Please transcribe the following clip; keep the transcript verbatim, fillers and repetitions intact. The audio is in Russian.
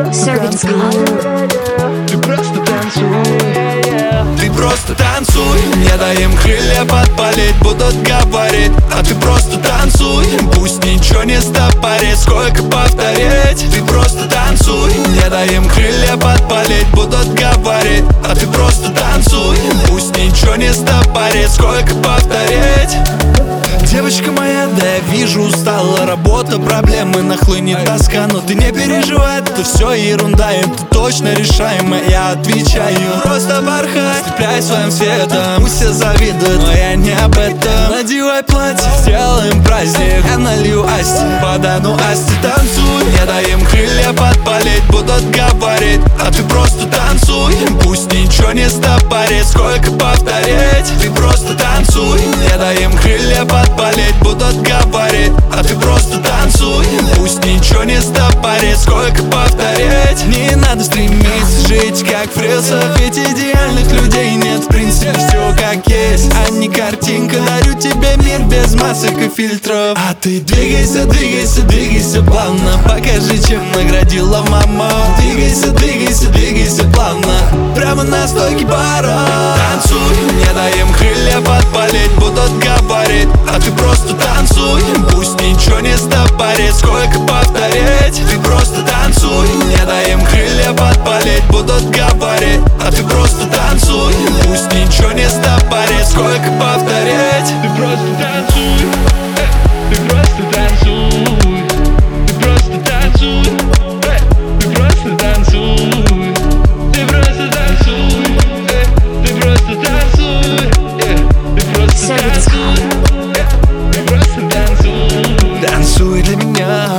Ты просто танцуй. Ты просто танцуй, не дай им крылья подпалить. Будут говорить, а ты просто танцуй. Пусть ничего не стопорит, сколько повторить. Ты просто танцуй, не дай им крылья подпалить. Будут говорить, а ты просто танцуй. Пусть ничего не стопорит, сколько повторить. Девочка моя, да я вижу, устала работа, проблемы, нахлынет тоска. Но ты не переживай, это все ерунда, это точно решаемо. Я отвечаю, просто порхай, слепляй своим светом. Пусть все завидуют, но я не об этом. Надевай платье, сделаем праздник. Я налью асти, вода, ну асти, танцуй. Не дай им крылья подпалить, будут говорить, а ты просто танцуй. Пусть ничего не стопорит, сколько повторить. Ты просто танцуй, не дай им крылья подпалить. Будут говорить, а ты просто танцуй. Пусть ничего не стопорит, сколько повторить. Не надо стремиться жить как в рилсах, ведь идеальных людей нет. В принципе все как есть, а не картинка. Дарю тебе мир без масок и фильтров. А ты двигайся, двигайся, двигайся плавно. Покажи, чем наградила мама. Двигайся, двигайся, двигайся плавно, прямо на стойке бара. Танцуй, не дай им крылья подпалить. Будут говорить, а ты просто танцуй. Пусть ничего не стопорит, сколько повторить. Ты просто танцуй, не дай им крылья подпалить. Будут говорить, а ты просто танцуй. Пусть ничего не стопорит, сколько повторить. Ты просто танцуй, ты просто танцуй. Ты просто танцуй, ты просто танцуй. Ты просто танцуй, ты просто танцуй. Ты просто танцуй, ты просто танцуй. Танцуй для меня,